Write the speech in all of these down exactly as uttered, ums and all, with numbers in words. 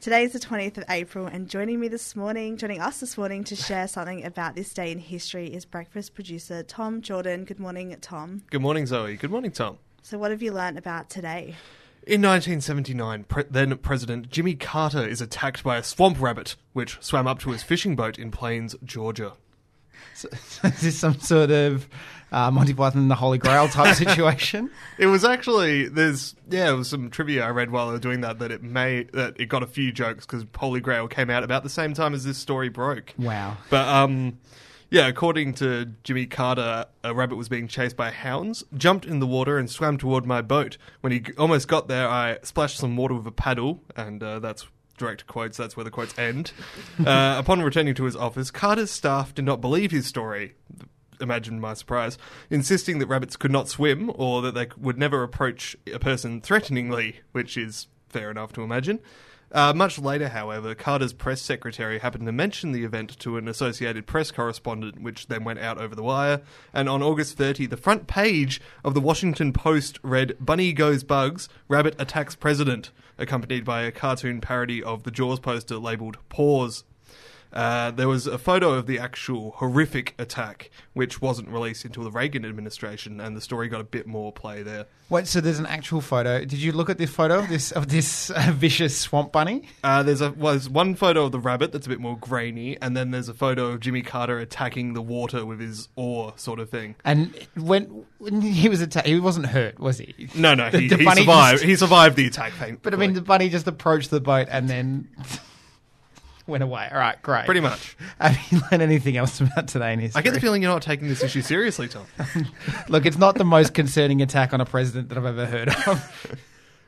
Today is the twentieth of April, and joining me this morning, joining us this morning to share something about this day in history is breakfast producer Tom Jordan. Good morning, Tom. Good morning, Zoe. Good morning, Tom. So what have you learnt about today? In nineteen seventy-nine, pre- then President Jimmy Carter is attacked by a swamp rabbit, which swam up to his fishing boat in Plains, Georgia. So, so is this some sort of uh, Monty Python and the Holy Grail type situation? It was actually, there's, yeah, it was some trivia I read while they were doing that, that it may, that it got a few jokes because Holy Grail came out about the same time as this story broke. Wow. But, um... yeah, according to Jimmy Carter, a rabbit was being chased by hounds, jumped in the water and swam toward my boat. When he g- almost got there, I splashed some water with a paddle, and uh, that's direct quotes, that's where the quotes end. Uh, upon returning to his office, Carter's staff did not believe his story. Imagine my surprise, insisting that rabbits could not swim or that they would never approach a person threateningly, which is fair enough to imagine. Uh, much later, however, Carter's press secretary happened to mention the event to an Associated Press correspondent, which then went out over the wire. And on August thirtieth, the front page of the Washington Post read, "Bunny goes bugs, rabbit attacks president," accompanied by a cartoon parody of the Jaws poster labelled Pause. Uh, there was a photo of the actual horrific attack, which wasn't released until the Reagan administration, and the story got a bit more play there. Wait, so there's an actual photo. Did you look at this photo of this of this uh, vicious swamp bunny? Uh, there's a was one photo of the rabbit that's a bit more grainy, and then there's a photo of Jimmy Carter attacking the water with his oar, sort of thing. And when, when he was attacked, he wasn't hurt, was he? No, no, The- he, the he bunny survived. just- He survived the attack. Thankfully. But I mean, the bunny just approached the boat and then went away. All right, great. Pretty much. Have you learned anything else about today in history? I get the feeling you're not taking this issue seriously, Tom. Look, it's not the most concerning attack on a president that I've ever heard of.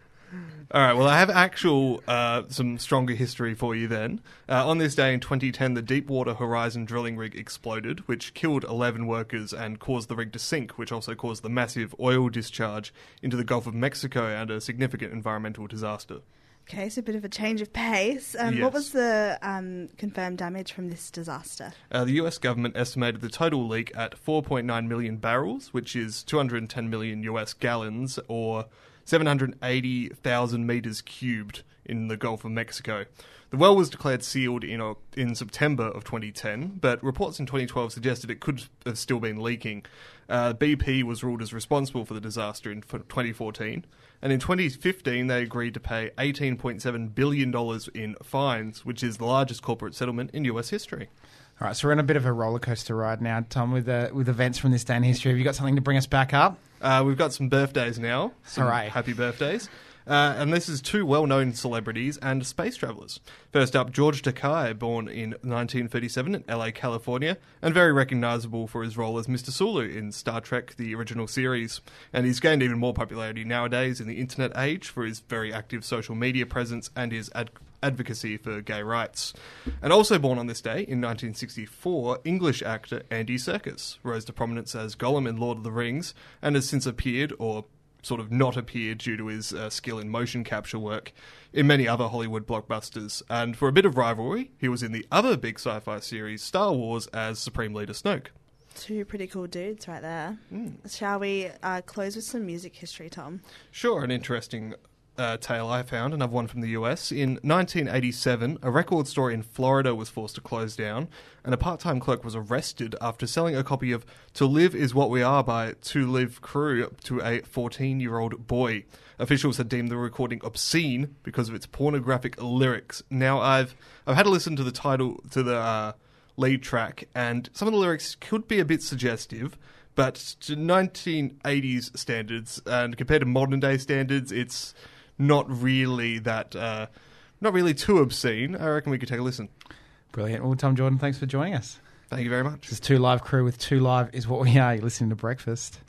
All right, well, I have actual, uh, some stronger history for you then. Uh, on this day in twenty ten, the Deepwater Horizon drilling rig exploded, which killed eleven workers and caused the rig to sink, which also caused the massive oil discharge into the Gulf of Mexico and a significant environmental disaster. Okay, so a bit of a change of pace. Um, Yes. What was the um, confirmed damage from this disaster? Uh, the U S government estimated the total leak at four point nine million barrels, which is two hundred ten million U S gallons, or seven hundred eighty thousand metres cubed in the Gulf of Mexico. The well was declared sealed in uh, in September of twenty ten, but reports in twenty twelve suggested it could have still been leaking. Uh, B P was ruled as responsible for the disaster in twenty fourteen, and in twenty fifteen they agreed to pay eighteen point seven billion dollars in fines, which is the largest corporate settlement in U S history. All right, so we're on a bit of a roller coaster ride now, Tom, with uh, with events from this day in history. Have you got something to bring us back up? Uh, we've got some birthdays now. Some Hooray. happy birthdays. Uh, and this is two well-known celebrities and space travellers. First up, George Takei, born in nineteen thirty-seven in L A, California, and very recognisable for his role as Mister Sulu in Star Trek, the original series. And he's gained even more popularity nowadays in the internet age for his very active social media presence and his ad- advocacy for gay rights. And also born on this day, in nineteen sixty-four, English actor Andy Serkis rose to prominence as Gollum in Lord of the Rings, and has since appeared, or sort of not appeared due to his uh, skill in motion capture work, in many other Hollywood blockbusters. And for a bit of rivalry, he was in the other big sci-fi series, Star Wars, as Supreme Leader Snoke. Two pretty cool dudes right there. Mm. Shall we uh, close with some music history, Tom? Sure, an interesting uh, tale I found, another one from the U S. In nineteen eighty-seven, a record store in Florida was forced to close down, and a part-time clerk was arrested after selling a copy of To Live Is What We Are by To Live Crew to a fourteen-year-old boy. Officials had deemed the recording obscene because of its pornographic lyrics. Now, I've I've had to listen to the title, to the uh, lead track, and some of the lyrics could be a bit suggestive, but to nineteen eighties standards, and compared to modern day standards, it's not really that, uh, not really too obscene. I reckon we could take a listen. Brilliant. Well, Tom Jordan, thanks for joining us. Thank you very much. This is Two Live Crew with Two Live is what we are. You're listening to Breakfast.